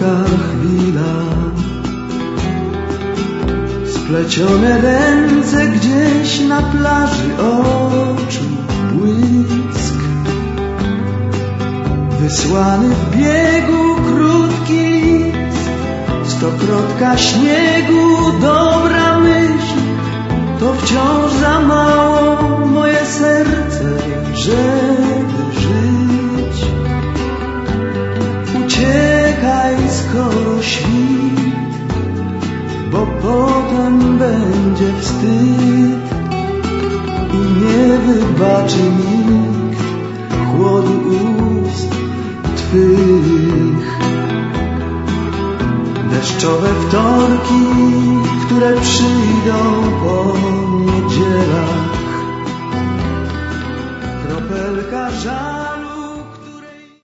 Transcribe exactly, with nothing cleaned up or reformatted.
krótka chwila, splecione ręce gdzieś na plaży, oczu błysk, wysłany w biegu krótki list, stokrotka śniegu, dobra myśl, to wciąż za mało moje serce, żeby żyć. Uciekaj, skoro świt, bo potem będzie wstyd i nie wybaczy nikt chłodu ust twych. Deszczowe wtorki, które przyjdą po niedzielach, kropelka żalu.